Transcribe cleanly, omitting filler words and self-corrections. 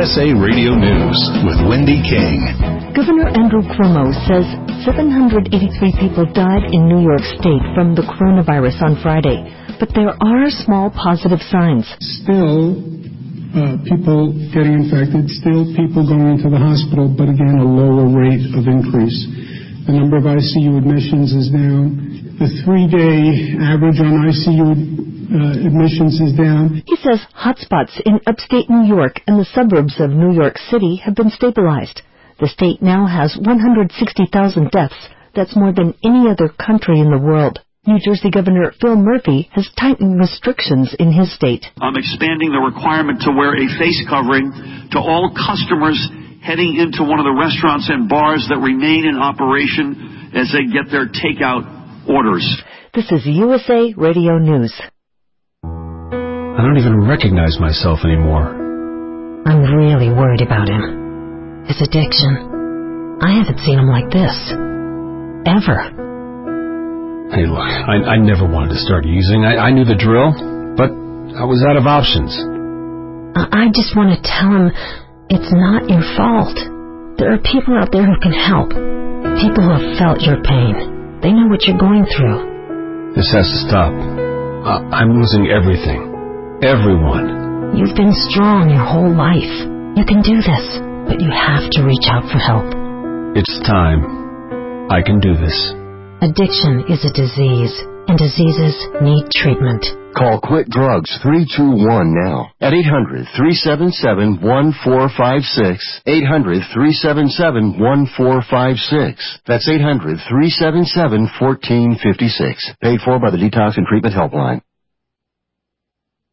USA Radio News with Wendy King. Governor Andrew Cuomo says 783 people died in New York State from the coronavirus on Friday, but there are small positive signs. Still, people getting infected, still people going into the hospital, but again, a lower rate of increase. The number of ICU admissions is down. The 3-day average on ICU admissions is down. He says hotspots in upstate New York and the suburbs of New York City have been stabilized. The state now has 160,000 deaths. That's more than any other country in the world. New Jersey Governor Phil Murphy has tightened restrictions in his state. I'm expanding the requirement to wear a face covering to all customers heading into one of the restaurants and bars that remain in operation as they get their takeout orders. This is USA Radio News. I don't even recognize myself anymore. I'm really worried about him. His addiction. I haven't seen him like this. Ever. Hey, look, I never wanted to start using. I knew the drill, but I was out of options. I just want to tell him it's not your fault. There are people out there who can help. People who have felt your pain. They know what you're going through. This has to stop. I'm losing everything. Everyone. You've been strong your whole life. You can do this, but you have to reach out for help. It's time. I can do this. Addiction is a disease, and diseases need treatment. Call Quit Drugs 321 now at 800-377-1456. 800-377-1456. That's 800-377-1456. Paid for by the Detox and Treatment Helpline.